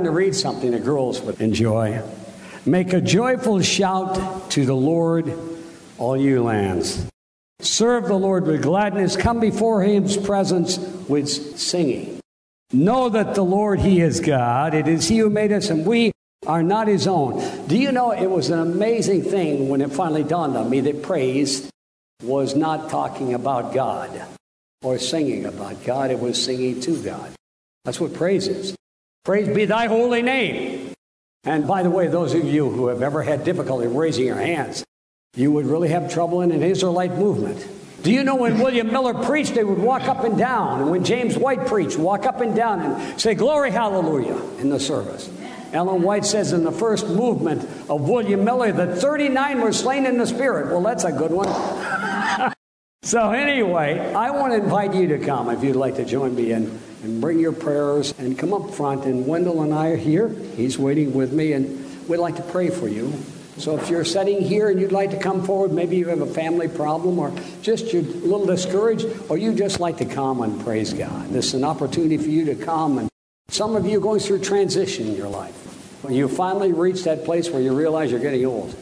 to read something the girls would enjoy. Make a joyful shout to the Lord, all you lands. Serve the Lord with gladness. Come before his presence with singing. Know that the Lord, he is God. It is he who made us, and we are not his own. Do you know, it was an amazing thing when it finally dawned on me that praise was not talking about God or singing about God. It was singing to God. That's what praise is. Praise be thy holy name. And by the way, those of you who have ever had difficulty raising your hands, you would really have trouble in an Israelite movement. Do you know when William Miller preached, they would walk up and down. And when James White preached, walk up and down and say, glory, hallelujah, in the service. Ellen White says in the first movement of William Miller that 39 were slain in the Spirit. Well, that's a good one. So anyway, I want to invite you to come if you'd like to join me and bring your prayers and come up front. And Wendell and I are here. He's waiting with me, and we'd like to pray for you. So if you're sitting here and you'd like to come forward, maybe you have a family problem or just you're a little discouraged, or you just like to come and praise God. This is an opportunity for you to come. And some of you are going through transition in your life. When you finally reach that place where you realize you're getting old.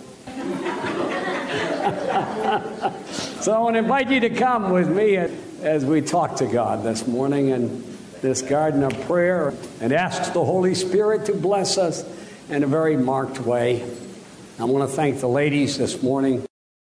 So I want to invite you to come with me as we talk to God this morning in this garden of prayer and ask the Holy Spirit to bless us in a very marked way. I want to thank the ladies this morning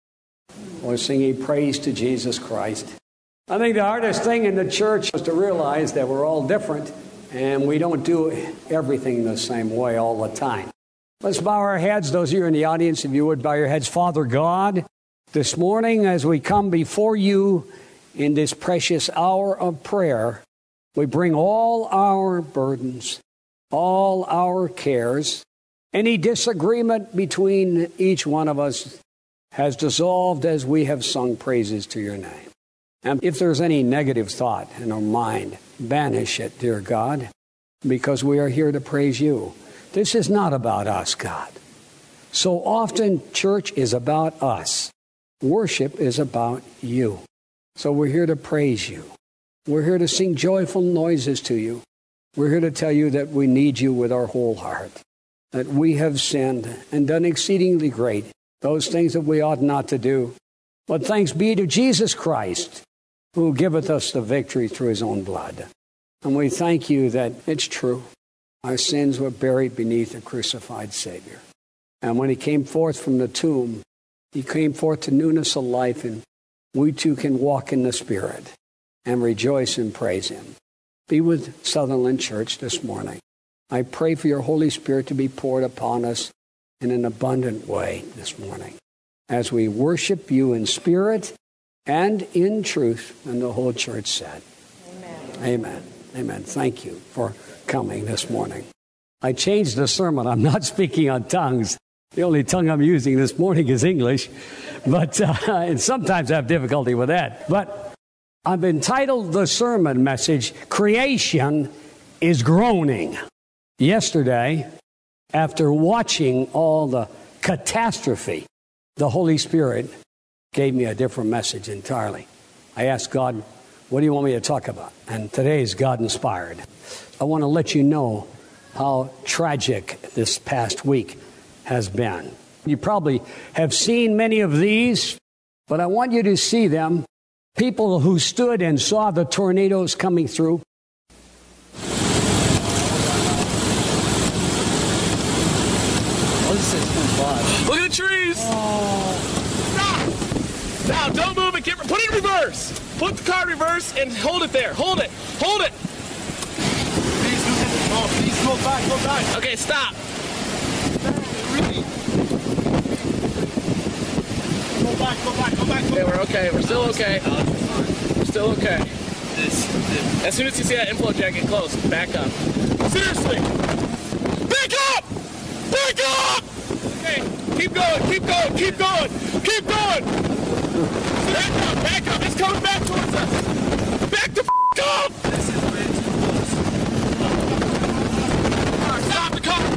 for singing praise to Jesus Christ. I think the hardest thing in the church is to realize that we're all different and we don't do everything the same way all the time. Let's bow our heads. Those of you in the audience, if you would bow your heads. Father God, this morning as we come before you in this precious hour of prayer, we bring all our burdens, all our cares. Any disagreement between each one of us has dissolved as we have sung praises to your name. And if there's any negative thought in our mind, banish it, dear God, because we are here to praise you. This is not about us, God. So often, church is about us. Worship is about you. So we're here to praise you. We're here to sing joyful noises to you. We're here to tell you that we need you with our whole heart, that we have sinned and done exceedingly great, those things that we ought not to do. But thanks be to Jesus Christ, who giveth us the victory through his own blood. And we thank you that it's true. Our sins were buried beneath a crucified Savior. And when he came forth from the tomb, he came forth to newness of life, and we too can walk in the Spirit and rejoice and praise him. Be with Sutherland Church this morning. I pray for your Holy Spirit to be poured upon us in an abundant way this morning as we worship you in spirit and in truth. And the whole church said, amen. Amen. Amen. Thank you for coming this morning. I changed the sermon. I'm not speaking on tongues. The only tongue I'm using this morning is English, but and sometimes I have difficulty with that. But I've entitled the sermon message, Creation is Groaning. Yesterday, after watching all the catastrophe, the Holy Spirit gave me a different message entirely. I asked God, what do you want me to talk about? And today is God-inspired. I want to let you know how tragic this past week has been. You probably have seen many of these, but I want you to see them. People who stood and saw the tornadoes coming through. Look at the trees! Oh. Stop! Now, don't move it. Put it in reverse. Put the car in reverse and hold it there. Hold it. Hold it. Please go back. Go back. Okay, stop. Really? Go back. Okay, we're okay. We're still okay. We're still okay. As soon as you see that inflow jet get close, back up. Seriously! Back up! Back up! Okay, keep going. Back up. It's coming back towards us. Back the up! This is way too close. Stop the car!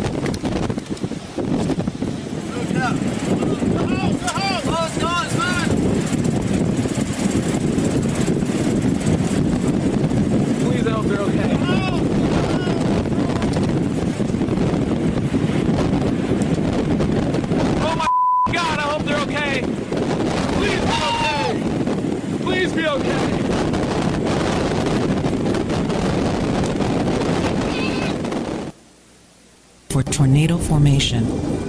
Move it up. The house! Oh, it's gone, Please, I hope they're okay. for tornado formation.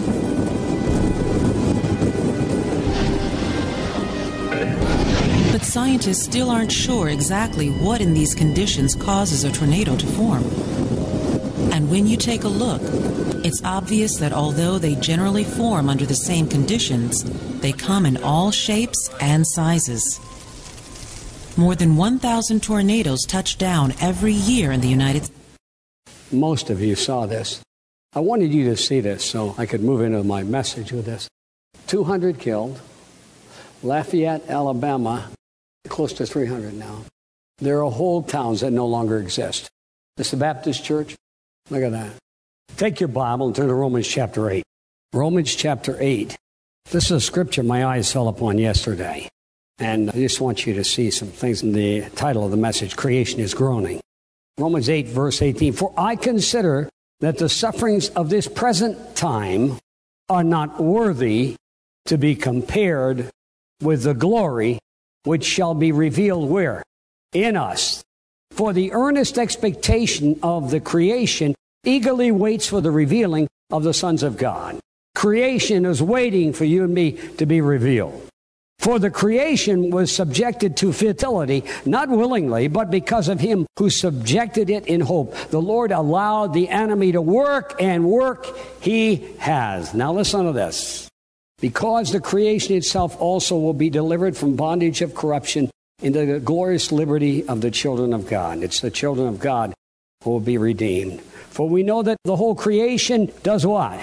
But scientists still aren't sure exactly what in these conditions causes a tornado to form. And when you take a look, it's obvious that although they generally form under the same conditions, they come in all shapes and sizes. More than 1,000 tornadoes touch down every year in the United States. Most of you saw this. I wanted you to see this so I could move into my message with this. 200 killed. Lafayette, Alabama, close to 300 now. There are whole towns that no longer exist. This is the Baptist church. Look at that. Take your Bible and turn to Romans chapter 8. Romans chapter 8. This is a scripture my eyes fell upon yesterday. And I just want you to see some things in the title of the message, Creation is Groaning. Romans 8, verse 18. For I consider that the sufferings of this present time are not worthy to be compared with the glory which shall be revealed where? In us. For the earnest expectation of the creation eagerly waits for the revealing of the sons of God. Creation is waiting for you and me to be revealed. For the creation was subjected to futility, not willingly, but because of him who subjected it in hope. The Lord allowed the enemy to work, and work he has. Now listen to this. Because the creation itself also will be delivered from bondage of corruption into the glorious liberty of the children of God. It's the children of God who will be redeemed. For we know that the whole creation does what?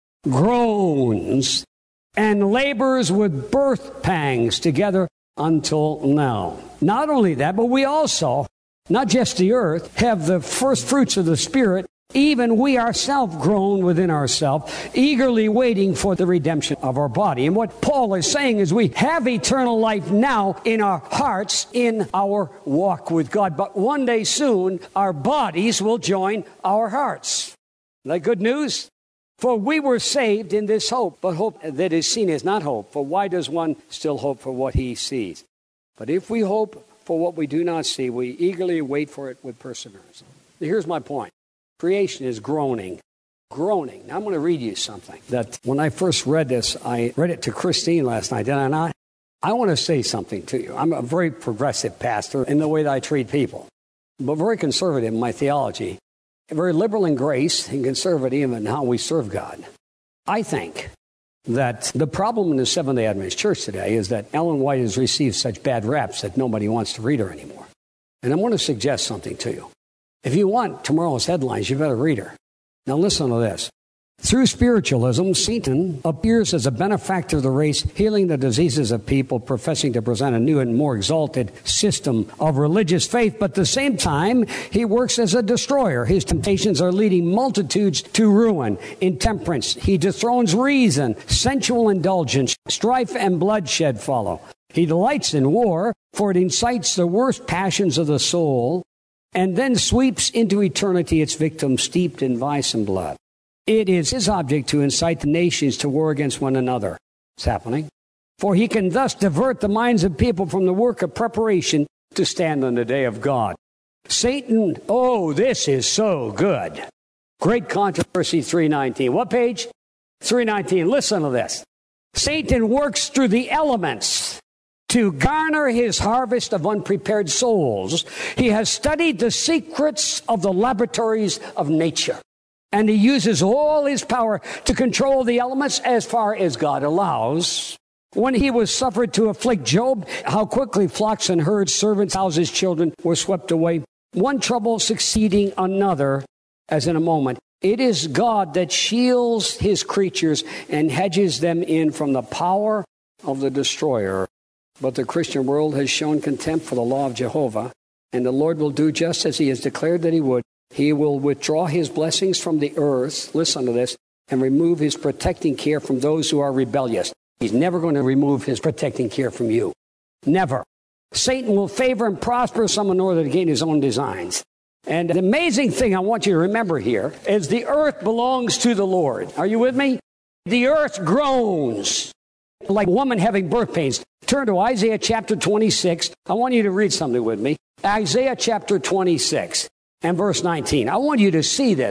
Groans and labors with birth pangs together until now. Not only that, but we also, not just the earth, have the first fruits of the Spirit. Even we ourselves groan within ourselves, eagerly waiting for the redemption of our body. And what Paul is saying is we have eternal life now in our hearts, in our walk with God. But one day soon, our bodies will join our hearts. Isn't that good news? For we were saved in this hope, but hope that is seen is not hope. For why does one still hope for what he sees? But if we hope for what we do not see, we eagerly wait for it with perseverance. Here's my point. Creation is groaning. Groaning. Now I'm going to read you something that when I first read this, I read it to Christine last night, did I not? I want to say something to you. I'm a very progressive pastor in the way that I treat people, but very conservative in my theology. Very liberal in grace and conservative in how we serve God. I think that the problem in the Seventh-day Adventist Church today is that Ellen White has received such bad raps that nobody wants to read her anymore. And I'm going to suggest something to you. If you want tomorrow's headlines, you better read her. Now listen to this. Through spiritualism, Satan appears as a benefactor of the race, healing the diseases of people, professing to present a new and more exalted system of religious faith. But at the same time, he works as a destroyer. His temptations are leading multitudes to ruin. Intemperance, he dethrones reason. Sensual indulgence, strife and bloodshed follow. He delights in war, for it incites the worst passions of the soul, and then sweeps into eternity its victims steeped in vice and blood. It is his object to incite the nations to war against one another. It's happening. For he can thus divert the minds of people from the work of preparation to stand on the day of God. Satan, oh, this is so good. Great Controversy 319. What page? 319. Listen to this. Satan works through the elements to garner his harvest of unprepared souls. He has studied the secrets of the laboratories of nature. And he uses all his power to control the elements as far as God allows. When he was suffered to afflict Job, how quickly flocks and herds, servants, houses, children were swept away. One trouble succeeding another, as in a moment. It is God that shields his creatures and hedges them in from the power of the destroyer. But the Christian world has shown contempt for the law of Jehovah, and the Lord will do just as he has declared that he would. He will withdraw his blessings from the earth, listen to this, and remove his protecting care from those who are rebellious. He's never going to remove his protecting care from you. Never. Satan will favor and prosper some in order to gain his own designs. And the amazing thing I want you to remember here is the earth belongs to the Lord. Are you with me? The earth groans like a woman having birth pains. Turn to Isaiah chapter 26. I want you to read something with me. Isaiah chapter 26. And verse 19. I want you to see this.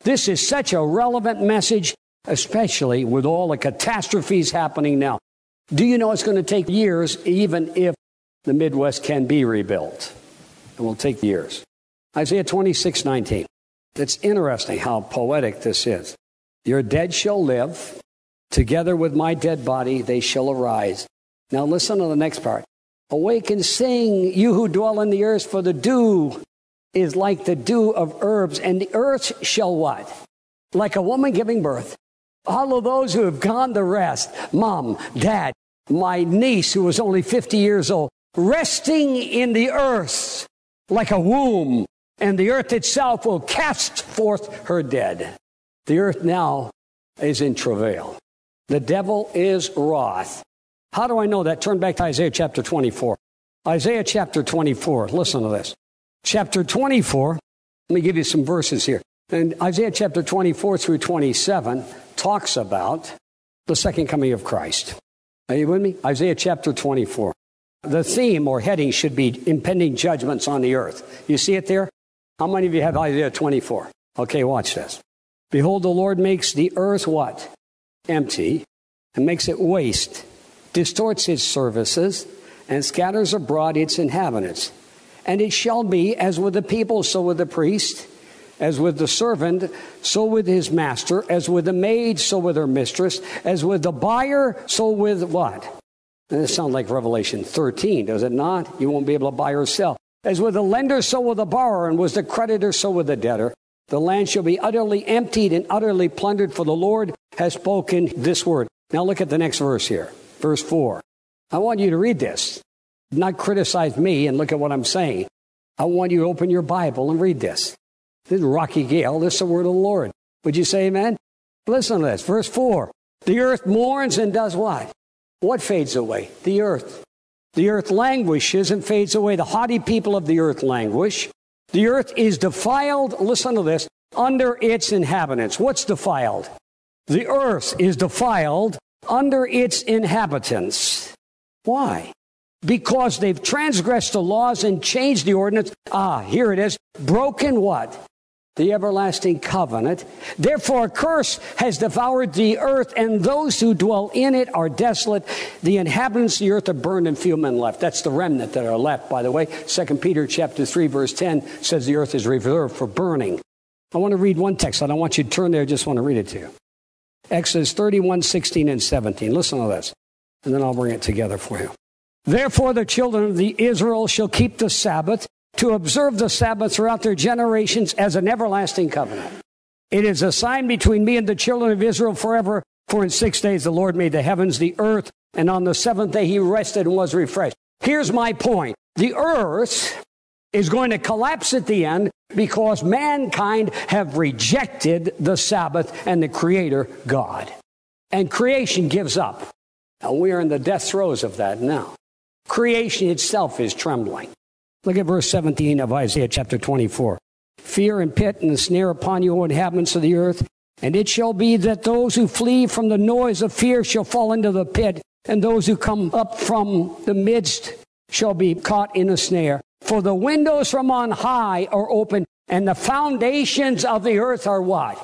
This is such a relevant message, especially with all the catastrophes happening now. Do you know it's going to take years, even if the Midwest can be rebuilt? It will take years. Isaiah 26:19. It's interesting how poetic this is. Your dead shall live. Together with my dead body, they shall arise. Now listen to the next part. Awake and sing, you who dwell in the earth, for the dew is like the dew of herbs, and the earth shall what? Like a woman giving birth. All of those who have gone to rest, mom, dad, my niece who was only 50 years old, resting in the earth like a womb, and the earth itself will cast forth her dead. The earth now is in travail. The devil is wroth. How do I know that? Turn back to Isaiah chapter 24. Isaiah chapter 24. Listen to this. Chapter 24. Let me give you some verses here. And Isaiah chapter 24 through 27 talks about the second coming of Christ. Are you with me? Isaiah chapter 24. The theme or heading should be impending judgments on the earth. You see it there? How many of you have Isaiah 24? Okay, watch this. Behold, the Lord makes the earth what? Empty, and makes it waste, distorts its services, and scatters abroad its inhabitants. And it shall be as with the people, so with the priest, as with the servant, so with his master, as with the maid, so with her mistress, as with the buyer, so with what? And this sounds like Revelation 13, does it not? You won't be able to buy or sell. As with the lender, so with the borrower, and was the creditor, so with the debtor. The land shall be utterly emptied and utterly plundered, for the Lord has spoken this word. Now look at the next verse here, verse 4. I want you to read this, not criticize me and look at what I'm saying. I want you to open your Bible and read this. This is Rocky Gale. This is the word of the Lord. Would you say amen? Listen to this, verse 4. The earth mourns and does what? What fades away? The earth. The earth languishes and fades away. The haughty people of the earth languish. The earth is defiled, listen to this, under its inhabitants. What's defiled? The earth is defiled under its inhabitants. Why? Because they've transgressed the laws and changed the ordinance. Here it is. Broken what? The everlasting covenant. Therefore, a curse has devoured the earth, and those who dwell in it are desolate. The inhabitants of the earth are burned, and few men left. That's the remnant that are left, by the way. 2 Peter chapter 3, verse 10 says the earth is reserved for burning. I want to read one text. I don't want you to turn there. I just want to read it to you. Exodus 31, 16, and 17. Listen to this, and then I'll bring it together for you. Therefore, the children of the Israel shall keep the Sabbath, to observe the Sabbath throughout their generations as an everlasting covenant. It is a sign between me and the children of Israel forever. For in 6 days the Lord made the heavens, the earth, and on the seventh day he rested and was refreshed. Here's my point. The earth is going to collapse at the end because mankind have rejected the Sabbath and the Creator God. And creation gives up. Now we are in the death throes of that now. Creation itself is trembling. Look at verse 17 of Isaiah chapter 24. Fear and pit and the snare upon you, O inhabitants of the earth. And it shall be that those who flee from the noise of fear shall fall into the pit, and those who come up from the midst shall be caught in a snare. For the windows from on high are open, and the foundations of the earth are what?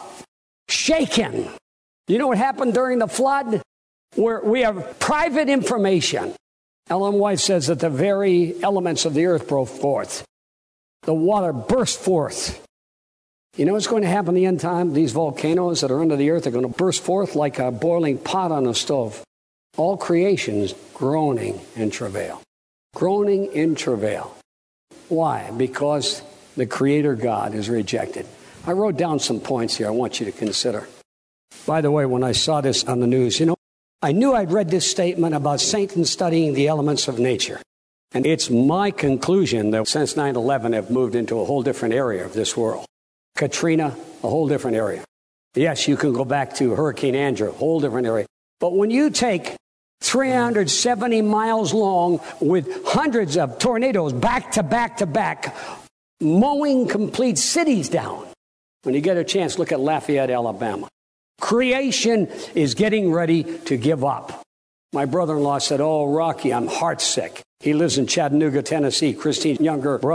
Shaken. You know what happened during the flood? Where we have private information. Ellen White says that the very elements of the earth broke forth. The water burst forth. You know what's going to happen in the end time? These volcanoes that are under the earth are going to burst forth like a boiling pot on a stove. All creation is groaning in travail. Groaning in travail. Why? Because the Creator God is rejected. I wrote down some points here I want you to consider. By the way, when I saw this on the news, I knew I'd read this statement about Satan studying the elements of nature. And it's my conclusion that since 9/11 have moved into a whole different area of this world. Katrina, a whole different area. Yes, you can go back to Hurricane Andrew, a whole different area. But when you take 370 miles long with hundreds of tornadoes back to back to back, mowing complete cities down. When you get a chance, look at Lafayette, Alabama. Creation is getting ready to give up. My brother-in-law said, "Oh, Rocky, I'm heartsick." He lives in Chattanooga, Tennessee. Christine's younger brother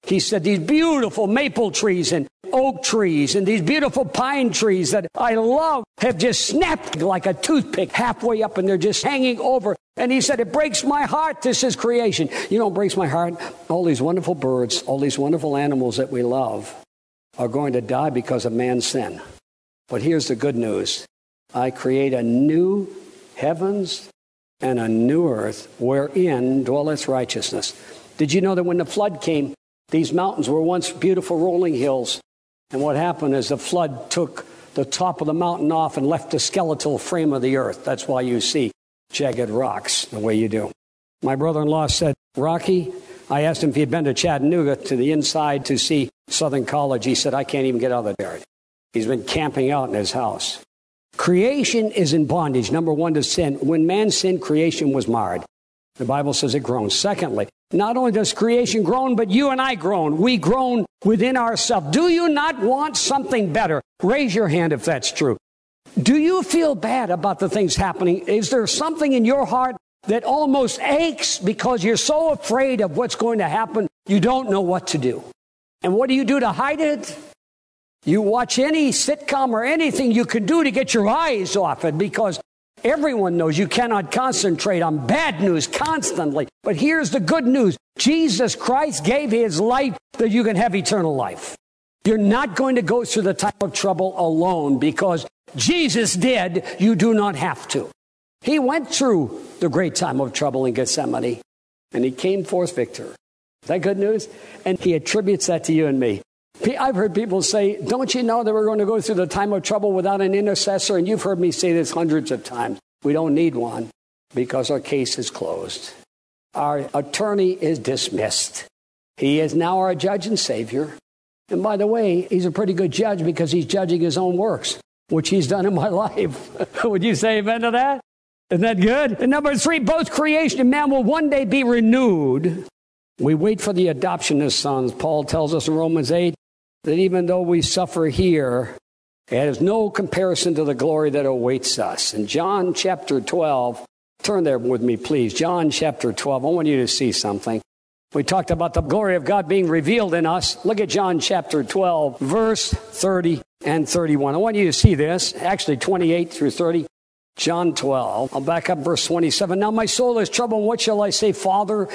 He said, these beautiful maple trees and oak trees and these beautiful pine trees that I love have just snapped like a toothpick halfway up and they're just hanging over. And he said, it breaks my heart. This is creation. You know, it breaks my heart. All these wonderful birds, all these wonderful animals that we love are going to die because of man's sin. But here's the good news. I create a new heavens and a new earth wherein dwelleth righteousness. Did you know that when the flood came, these mountains were once beautiful rolling hills. And what happened is the flood took the top of the mountain off and left the skeletal frame of the earth. That's why you see jagged rocks the way you do. My brother-in-law said, Rocky, I asked him if he had been to Chattanooga to the inside to see Southern College. He said, I can't even get out of there. He's been camping out in his house. Creation is in bondage, number one, to sin. When man sinned, creation was marred. The Bible says it groans. Secondly, not only does creation groan, but you and I groan. We groan within ourselves. Do you not want something better? Raise your hand if that's true. Do you feel bad about the things happening? Is there something in your heart that almost aches because you're so afraid of what's going to happen, you don't know what to do? And what do you do to hide it? You watch any sitcom or anything you can do to get your eyes off it, because everyone knows you cannot concentrate on bad news constantly. But here's the good news. Jesus Christ gave his life that you can have eternal life. You're not going to go through the time of trouble alone because Jesus did. You do not have to. He went through the great time of trouble in Gethsemane, and he came forth victor. Is that good news? And he attributes that to you and me. I've heard people say, don't you know that we're going to go through the time of trouble without an intercessor? And you've heard me say this hundreds of times. We don't need one because our case is closed. Our attorney is dismissed. He is now our judge and savior. And by the way, he's a pretty good judge because he's judging his own works, which he's done in my life. Would you say amen to that? Isn't that good? And number three, both creation and man will one day be renewed. We wait for the adoption as sons. Paul tells us in Romans 8 that even though we suffer here, it has no comparison to the glory that awaits us. In John chapter 12, turn there with me, please. John chapter 12. I want you to see something. We talked about the glory of God being revealed in us. Look at John chapter 12, verse 30 and 31. I want you to see this. Actually, 28 through 30. John 12. I'll back up verse 27. Now my soul is troubled. What shall I say? Father,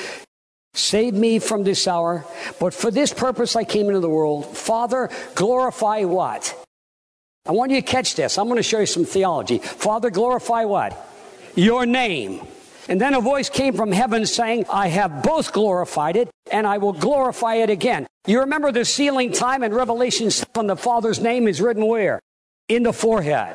save me from this hour. But for this purpose I came into the world. Father, glorify what? I want you to catch this. I'm going to show you some theology. Father, glorify what? Your name. And then a voice came from heaven saying, I have both glorified it, and I will glorify it again. You remember the sealing time in Revelation 7, the Father's name is written where? In the forehead.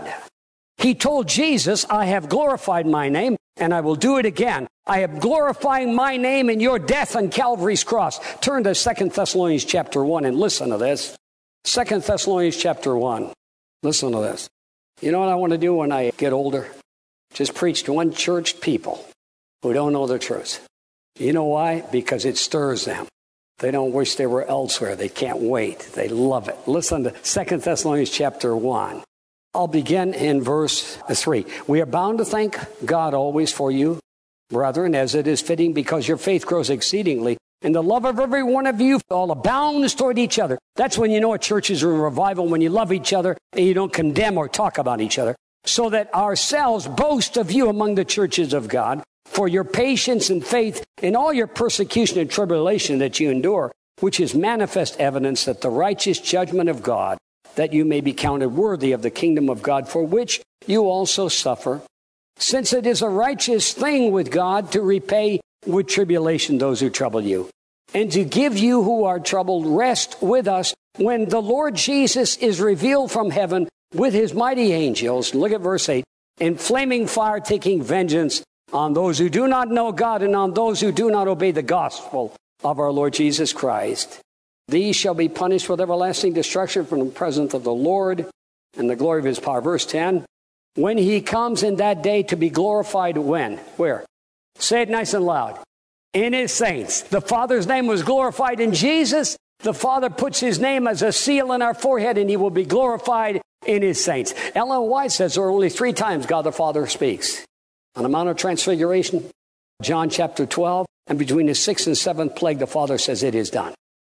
He told Jesus, I have glorified my name, and I will do it again. I am glorifying my name in your death on Calvary's cross. Turn to 2 Thessalonians chapter 1 and listen to this. 2 Thessalonians chapter 1. Listen to this. You know what I want to do when I get older? Just preach to unchurched people who don't know the truth. You know why? Because it stirs them. They don't wish they were elsewhere. They can't wait. They love it. Listen to 2 Thessalonians chapter 1. I'll begin in verse 3. We are bound to thank God always for you, brethren, as it is fitting, because your faith grows exceedingly, and the love of every one of you all abounds toward each other. That's when you know a church is in revival, when you love each other and you don't condemn or talk about each other. So that ourselves boast of you among the churches of God, for your patience and faith in all your persecution and tribulation that you endure, which is manifest evidence that the righteous judgment of God, that you may be counted worthy of the kingdom of God, for which you also suffer, since it is a righteous thing with God to repay with tribulation those who trouble you, and to give you who are troubled rest with us when the Lord Jesus is revealed from heaven with his mighty angels. Look at verse 8. In flaming fire, taking vengeance on those who do not know God and on those who do not obey the gospel of our Lord Jesus Christ. These shall be punished with everlasting destruction from the presence of the Lord and the glory of his power. Verse 10. When he comes in that day to be glorified when? Where? Say it nice and loud. In his saints. The Father's name was glorified in Jesus. The Father puts his name as a seal in our forehead, and he will be glorified in his saints. Ellen White says there are only 3 times God the Father speaks. On the Mount of Transfiguration, John chapter 12, and between the 6th and 7th plague, the Father says it is done.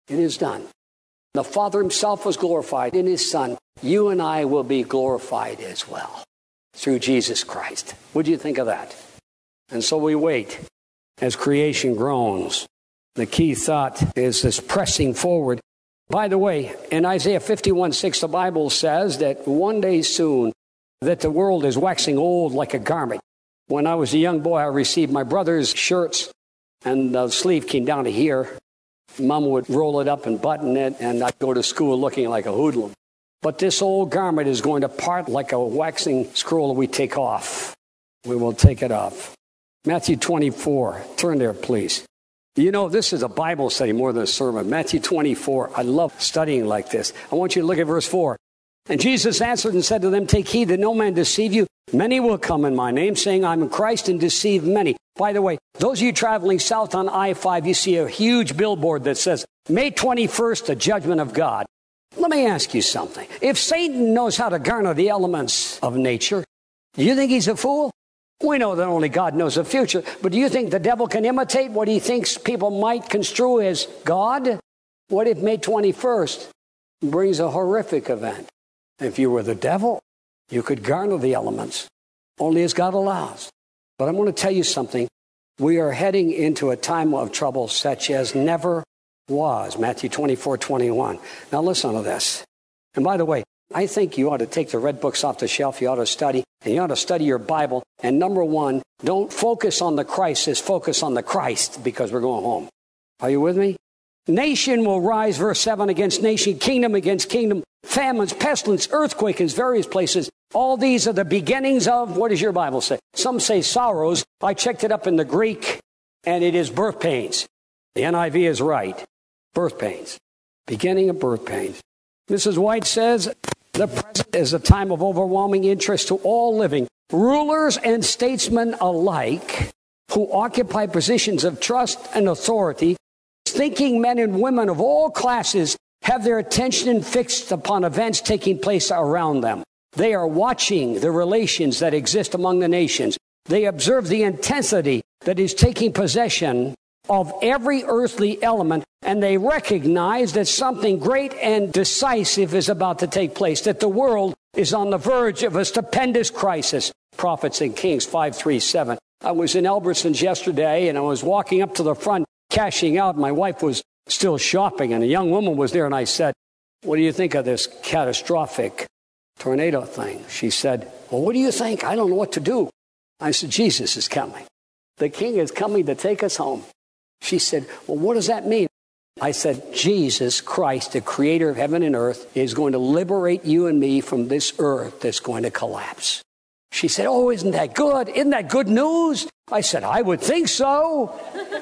It is done. The Father himself was glorified in his Son. You and I will be glorified as well through Jesus Christ. What do you think of that? And so we wait as creation groans. The key thought is this pressing forward. By the way, in Isaiah 51:6, the Bible says that one day soon that the world is waxing old like a garment. When I was a young boy, I received my brother's shirts, and the sleeve came down to here. Mom would roll it up and button it, and I'd go to school looking like a hoodlum. But this old garment is going to part like a waxing scroll we take off. We will take it off. Matthew 24. Turn there, please. You know, this is a Bible study more than a sermon. Matthew 24. I love studying like this. I want you to look at verse 4. And Jesus answered and said to them, take heed that no man deceive you. Many will come in my name, saying, I'm Christ, and deceive many. By the way, those of you traveling south on I-5, you see a huge billboard that says, May 21st, the judgment of God. Let me ask you something. If Satan knows how to garner the elements of nature, do you think he's a fool? We know that only God knows the future, but do you think the devil can imitate what he thinks people might construe as God? What if May 21st brings a horrific event? If you were the devil, you could garner the elements, only as God allows. But I'm going to tell you something. We are heading into a time of trouble such as never was. Matthew 24:21. Now listen to this. And by the way, I think you ought to take the red books off the shelf. You ought to study, and you ought to study your Bible. And number one, don't focus on the crisis, focus on the Christ, because we're going home. Are you with me? Nation will rise, verse 7, against nation, kingdom against kingdom, famines, pestilence, earthquake in various places. All these are the beginnings of, what does your Bible say? Some say sorrows. I checked it up in the Greek, and it is birth pains. The NIV is right. Birth pains. Beginning of birth pains. Mrs. White says, the present is a time of overwhelming interest to all living, rulers and statesmen alike, who occupy positions of trust and authority. Thinking men and women of all classes have their attention fixed upon events taking place around them. They are watching the relations that exist among the nations. They observe the intensity that is taking possession of every earthly element, and they recognize that something great and decisive is about to take place, that the world is on the verge of a stupendous crisis. Prophets and Kings 5:3-7. I was in Albertsons yesterday, and I was walking up to the front, cashing out. My wife was still shopping, and a young woman was there, and I said, what do you think of this catastrophic tornado thing? She said, well, what do you think? I don't know what to do. I said, Jesus is coming. The King is coming to take us home. She said, well, what does that mean? I said, Jesus Christ, the creator of heaven and earth, is going to liberate you and me from this earth that's going to collapse. She said, oh, isn't that good? Isn't that good news? I said, I would think so.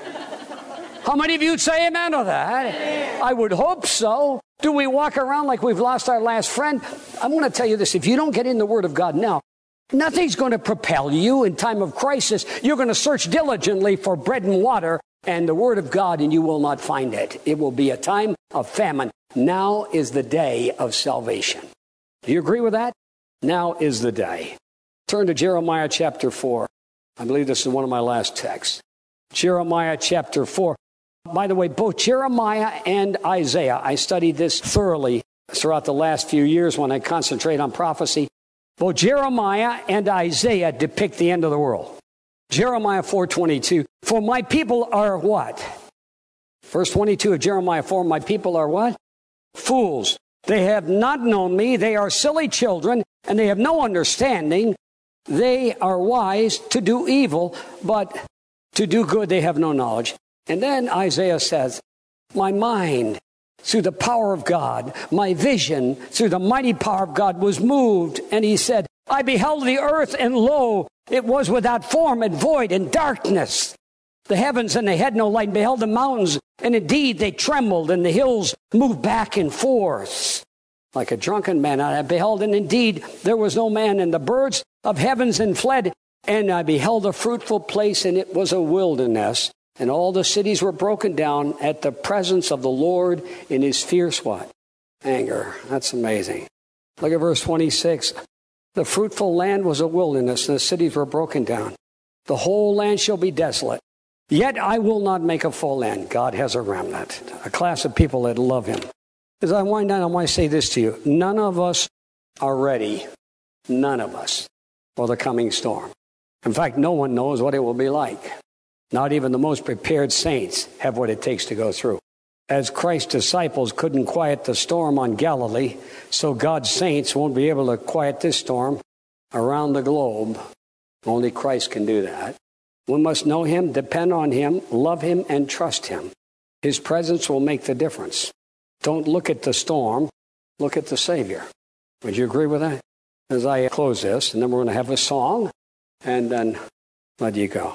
How many of you would say amen to that? I would hope so. Do we walk around like we've lost our last friend? I'm going to tell you this. If you don't get in the Word of God now, nothing's going to propel you in time of crisis. You're going to search diligently for bread and water and the Word of God, and you will not find it. It will be a time of famine. Now is the day of salvation. Do you agree with that? Now is the day. Turn to Jeremiah chapter 4. I believe this is one of my last texts. Jeremiah chapter 4. By the way, both Jeremiah and Isaiah, I studied this thoroughly throughout the last few years when I concentrate on prophecy. Both Jeremiah and Isaiah depict the end of the world. Jeremiah 4:22. For my people are what? Verse 22 of Jeremiah 4, my people are what? Fools. They have not known me. They are silly children, and they have no understanding. They are wise to do evil, but to do good they have no knowledge. And then Isaiah says, my mind, through the power of God, my vision, through the mighty power of God, was moved. And he said, I beheld the earth, and lo, it was without form and void and darkness. The heavens, and they had no light, and beheld the mountains, and indeed they trembled, and the hills moved back and forth. Like a drunken man I beheld, and indeed there was no man, and the birds of heavens and fled. And I beheld a fruitful place, and it was a wilderness. And all the cities were broken down at the presence of the Lord in his fierce what? Anger. That's amazing. Look at verse 26. The fruitful land was a wilderness, and the cities were broken down. The whole land shall be desolate. Yet I will not make a full end. God has a remnant, a class of people that love him. As I wind down, I want to say this to you. None of us are ready, none of us, for the coming storm. In fact, no one knows what it will be like. Not even the most prepared saints have what it takes to go through. As Christ's disciples couldn't quiet the storm on Galilee, so God's saints won't be able to quiet this storm around the globe. Only Christ can do that. We must know him, depend on him, love him, and trust him. His presence will make the difference. Don't look at the storm, look at the Savior. Would you agree with that? As I close this, and then we're going to have a song, and then let you go.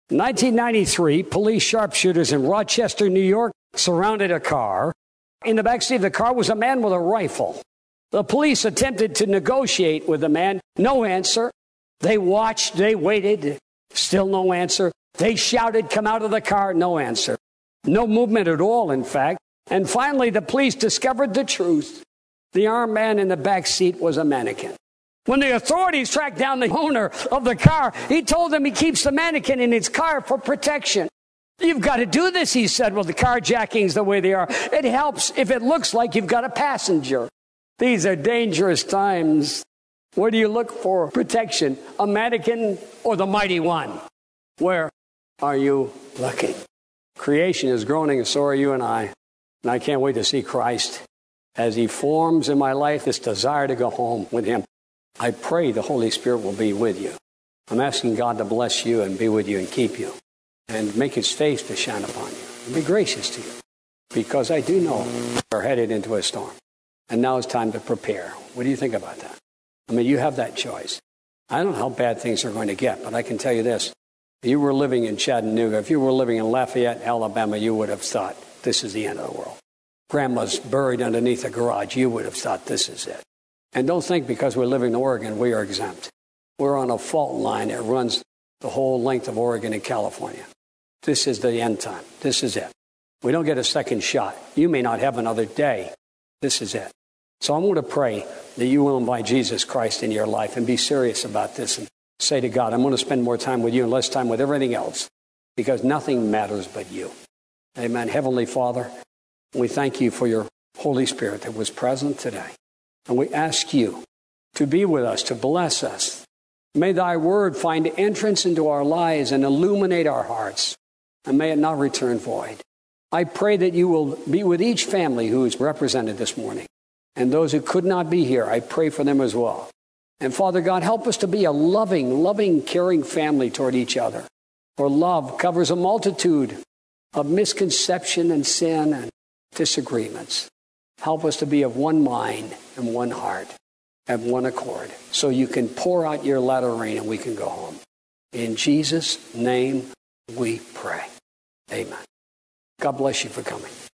1993, police sharpshooters in Rochester, New York, surrounded a car. In the backseat of the car was a man with a rifle. The police attempted to negotiate with the man. No answer. They watched, they waited. Still no answer. They shouted, "Come out of the car." No answer. No movement at all, in fact. And finally, the police discovered the truth. The armed man in the back seat was a mannequin. When the authorities tracked down the owner of the car, he told them he keeps the mannequin in his car for protection. "You've got to do this," he said. "Well, the carjackings the way they are. It helps if it looks like you've got a passenger." These are dangerous times. Where do you look for protection? A mannequin or the mighty one? Where are you looking? Creation is groaning, and so are you and I. And I can't wait to see Christ as he forms in my life this desire to go home with him. I pray the Holy Spirit will be with you. I'm asking God to bless you and be with you and keep you and make his face to shine upon you and be gracious to you, because I do know we're headed into a storm. And now it's time to prepare. What do you think about that? I mean, you have that choice. I don't know how bad things are going to get, but I can tell you this. If you were living in Chattanooga, if you were living in Lafayette, Alabama, you would have thought this is the end of the world. Grandma's buried underneath a garage. You would have thought this is it. And don't think because we're living in Oregon, we are exempt. We're on a fault line that runs the whole length of Oregon and California. This is the end time. This is it. We don't get a second shot. You may not have another day. This is it. So I'm going to pray that you will invite Jesus Christ in your life and be serious about this and say to God, I'm going to spend more time with you and less time with everything else, because nothing matters but you. Amen. Heavenly Father, we thank you for your Holy Spirit that was present today. And we ask you to be with us, to bless us. May thy word find entrance into our lives and illuminate our hearts. And may it not return void. I pray that you will be with each family who is represented this morning. And those who could not be here, I pray for them as well. And Father God, help us to be a loving, caring family toward each other. For love covers a multitude of misconception and sin and disagreements. Help us to be of one mind and one heart and one accord, so you can pour out your latter rain and we can go home. In Jesus' name we pray. Amen. God bless you for coming.